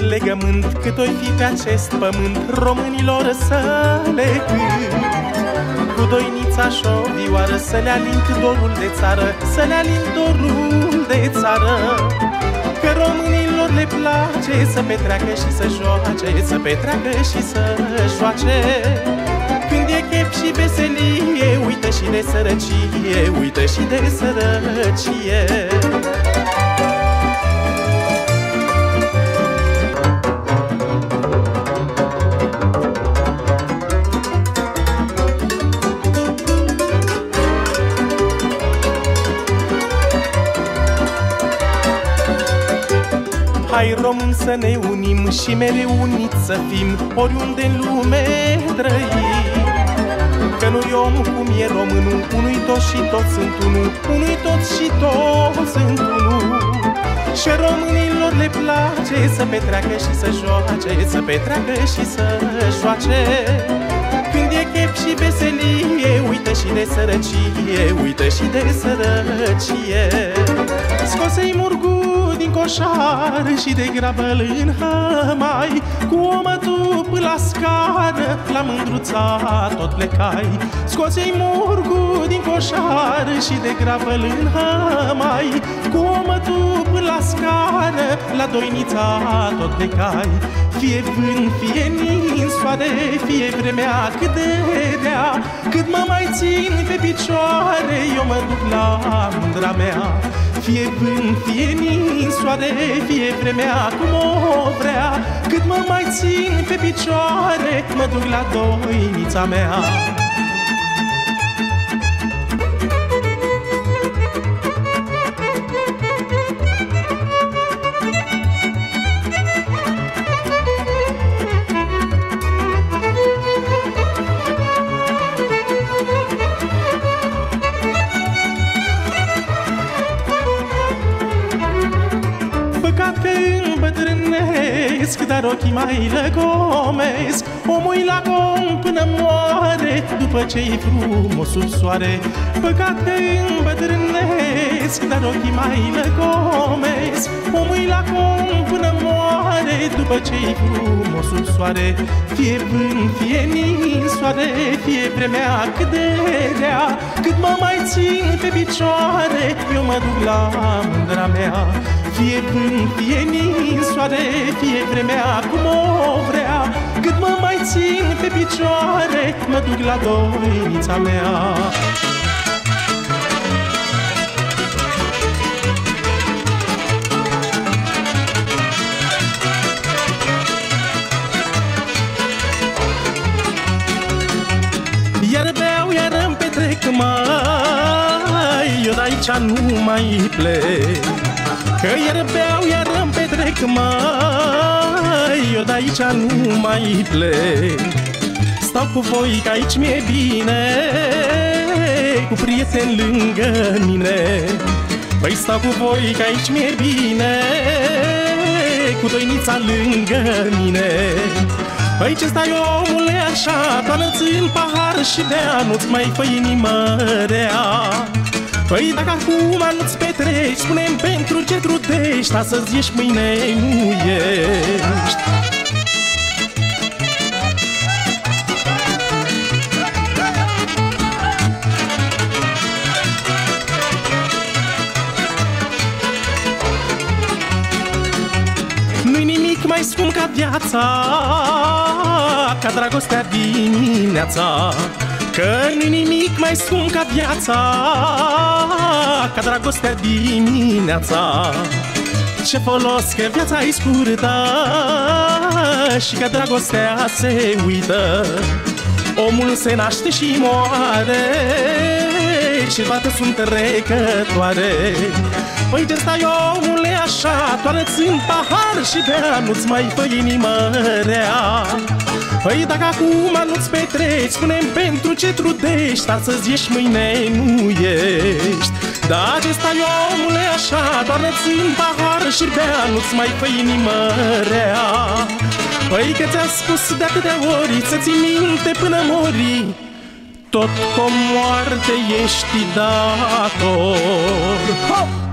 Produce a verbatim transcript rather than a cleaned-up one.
legământ cât oi fi pe acest pământ, românilor să le cânt. Cu doinița și o vioară să le alint dorul de țară, să le alint dorul de țară. Că românilor le place să petreacă și să joace, să petreacă și să joace. Când e chef și veselie, uită și de sărăcie, uită și de sărăcie. Hai români să ne unim și mereu uniți să fim, oriunde în lume trăim. Că nu-i om cum e românul, unui toți și toți sunt unul, unui toți și toți sunt unul. Și românilor le place să petreacă și să joace, să petreacă și să joace. Când e chef și veselie, uită și de sărăcie, uită și de sărăcie. Scos-i murgu din coșar și de grabăl în hămai, cu omătul până la scară, la mândruța tot plecai. Scoți-i murgu din coșar și de grabăl în hămai, cu omătul până la scară, la doinița tot plecai. Fie vânt, fie ninsoare, fie vremea cât de rea, cât mă mai țin pe picioare, eu mă duc la mândra mea. Fie vânt, fie ninsoare, fie vremea cum o vrea, cât mă mai țin pe picioare, mă duc la doinița mea. Dar ochii mai lăgomesc, omul-i lagom până moare, după ce-i frumos sub soare. Păcat că îmbătrânesc, dar ochii mai lăgomesc, omul-i lagom până moare, după ce-i frumos sub soare. Fie vânt, fie ninsoare, fie vremea cât de rea, cât mă mai țin pe picioare, eu mă duc la mândra mea. Fie vânt, fie ninsoare, fie vremea cum o vrea, cât mă mai țin pe picioare, mă duc la doinița mea. Iar beau, iar îmi petrec, mai, eu de-aici nu mai plec. Că iar beau, iar îmi petrec, mai, eu de-aici nu mai plec. Stau cu voi că aici mi-e bine, cu prieteni lângă mine. Păi stau cu voi că aici mi-e bine, cu doinița lângă mine. Păi ce stai omule așa, toarnă-ți în pahar și bea, nu-ți mai fă inimă rea. Păi dacă acum nu-ți petreci, spune-mi pentru ce trudești, astăzi ești, mâine nu ești. Nu-i nimic mai scump ca viața, ca dragostea dimineața. Că nu-i nimic mai scump ca viața, ca dragostea dimineața. Ce folos că viața-i scurtă și că dragostea se uită. Omul se naște și moare și toate sunt trecătoare. Păi de stai omule așa, toarnă-ți în pahar și bea, nu-ți mai fă inimă rea. Păi dacă acum nu-ți petreci, spune-mi pentru ce trudești, astăzi ești, mâine nu ești. Da, ce stai omule așa, doarnă-ți în pahar și bea, nu-ți mai fă inimă rea. Păi că ți-a spus de atâtea ori să ții minte până mori, tot cu o moarte ești dator. Hop!